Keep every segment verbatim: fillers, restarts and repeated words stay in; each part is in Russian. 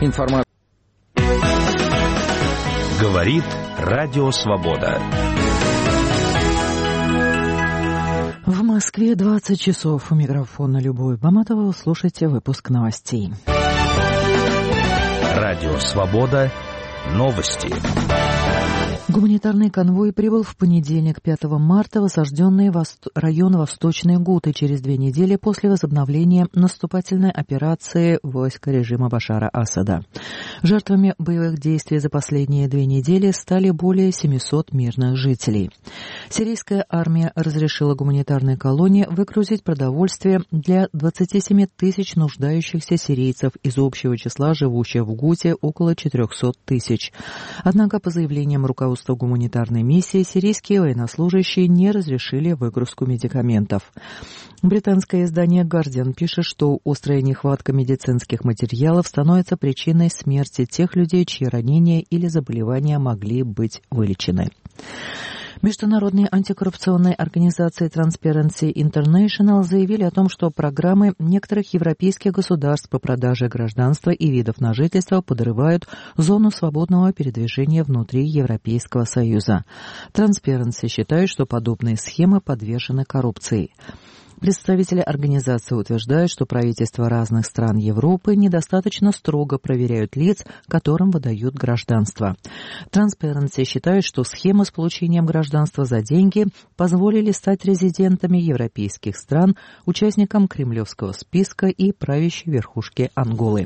Информация. Говорит Радио Свобода. В Москве двадцать часов. У микрофона Любовь Баматова. Вы слушаете выпуск новостей. Радио Свобода. Новости. Гуманитарный конвой прибыл в понедельник, пятого марта, в осажденный Вос... район Восточной Гуты через две недели после возобновления наступательной операции войск режима Башара Асада. Жертвами боевых действий за последние две недели стали более семисот мирных жителей. Сирийская армия разрешила гуманитарной колонии выгрузить продовольствие для двадцати семи тысяч нуждающихся сирийцев из общего числа живущих в Гуте около четырехсот тысяч. Однако, по заявлениям руководства гуманитарной миссии, сирийские военнослужащие не разрешили выгрузку медикаментов. Британское издание «Гардиан» пишет, что острая нехватка медицинских материалов становится причиной смерти тех людей, чьи ранения или заболевания могли быть вылечены. Международные антикоррупционные организации Transparency International заявили о том, что программы некоторых европейских государств по продаже гражданства и видов на жительство подрывают зону свободного передвижения внутри Европейского Союза. Transparency считает, что подобные схемы подвержены коррупции. Представители организации утверждают, что правительства разных стран Европы недостаточно строго проверяют лиц, которым выдают гражданство. Transparency считает, что схемы с получением гражданства за деньги позволили стать резидентами европейских стран, участникам кремлевского списка и правящей верхушки Анголы.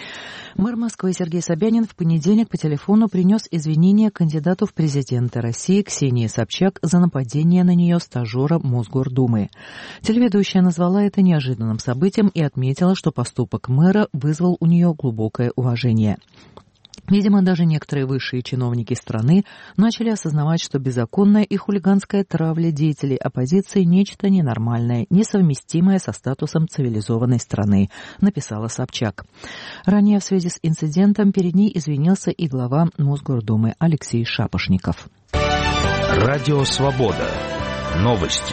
Мэр Москвы Сергей Собянин в понедельник по телефону принес извинения кандидату в президенты России Ксении Собчак за нападение на нее стажера Мосгордумы. Телеведущая назвала это неожиданным событием и отметила, что поступок мэра вызвал у нее глубокое уважение. Видимо, даже некоторые высшие чиновники страны начали осознавать, что беззаконная и хулиганская травля деятелей оппозиции – нечто ненормальное, несовместимое со статусом цивилизованной страны, написала Собчак. Ранее в связи с инцидентом перед ней извинился и глава Мосгордумы Алексей Шапошников. Радио Свобода. Новости.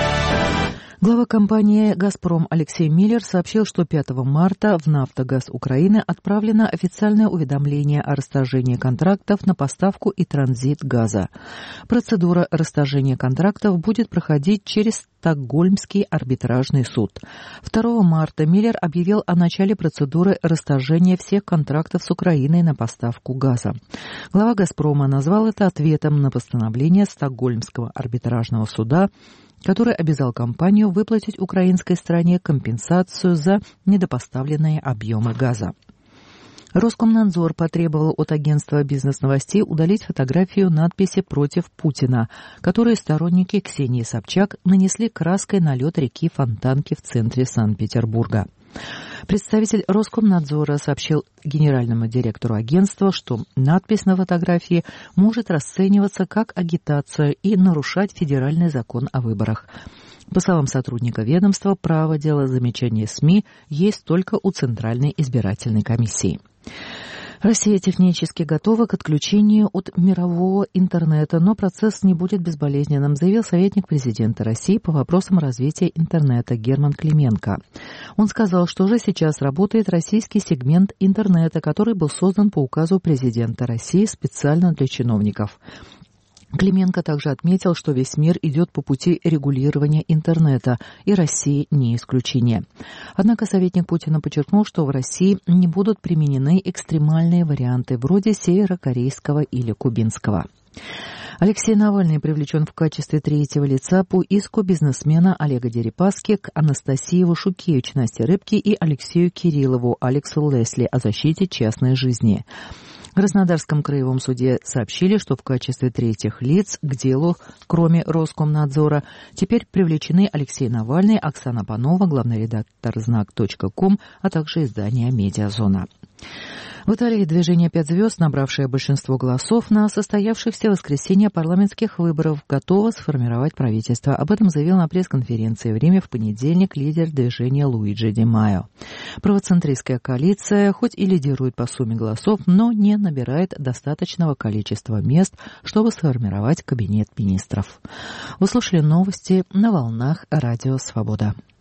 Глава компании «Газпром» Алексей Миллер сообщил, что пятого марта в «Нафтогаз Украины» отправлено официальное уведомление о расторжении контрактов на поставку и транзит газа. Процедура расторжения контрактов будет проходить через Стокгольмский арбитражный суд. второго марта Миллер объявил о начале процедуры расторжения всех контрактов с Украиной на поставку газа. Глава «Газпрома» назвал это ответом на постановление Стокгольмского арбитражного суда, который обязал компанию выплатить украинской стране компенсацию за недопоставленные объемы газа. Роскомнадзор потребовал от агентства бизнес-новостей удалить фотографию надписи «Против Путина», которую сторонники Ксении Собчак нанесли краской на лед реки Фонтанки в центре Санкт-Петербурга. Представитель Роскомнадзора сообщил генеральному директору агентства, что надпись на фотографии может расцениваться как агитация и нарушать федеральный закон о выборах. По словам сотрудника ведомства, право делать замечания СМИ есть только у Центральной избирательной комиссии. Россия технически готова к отключению от мирового интернета, но процесс не будет безболезненным, заявил советник президента России по вопросам развития интернета Герман Клименко. Он сказал, что уже сейчас работает российский сегмент интернета, который был создан по указу президента России специально для чиновников. Клименко также отметил, что весь мир идет по пути регулирования интернета, и Россия не исключение. Однако советник Путина подчеркнул, что в России не будут применены экстремальные варианты вроде северокорейского или кубинского. Алексей Навальный привлечен в качестве третьего лица по иску бизнесмена Олега Дерипаски к Анастасии Вашукевич, Насте Рыбке и Алексею Кириллову, Алексу Лесли о защите частной жизни. В Краснодарском краевом суде сообщили, что в качестве третьих лиц к делу, кроме Роскомнадзора, теперь привлечены Алексей Навальный, Оксана Панова, главный редактор знак точка ком, а также издание «Медиазона». В Италии движение «Пять звезд», набравшее большинство голосов на состоявшихся в воскресенье парламентских выборах, готово сформировать правительство. Об этом заявил на пресс-конференции в Риме в понедельник лидер движения Луиджи Ди Майо. Правоцентристская коалиция хоть и лидирует по сумме голосов, но не набирает достаточного количества мест, чтобы сформировать кабинет министров. Вы слушали новости на волнах Радио Свобода.